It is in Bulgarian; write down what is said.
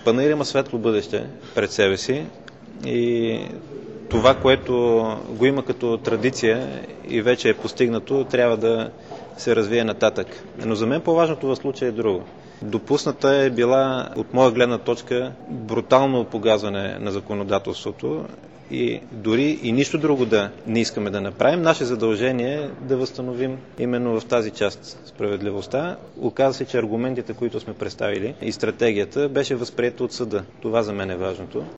Панаир има светло бъдеще пред себе си и това, което го има като традиция и вече е постигнато, трябва да се развие нататък. Но за мен по-важното в случая е друго. Допусната е била, от моя гледна точка, брутално погазване на законодателството и дори и нищо друго да не искаме да направим. Наше задължение е да възстановим именно в тази част справедливостта. Оказва се, че аргументите, които сме представили и стратегията, беше възприето от съда. Това за мен е важното.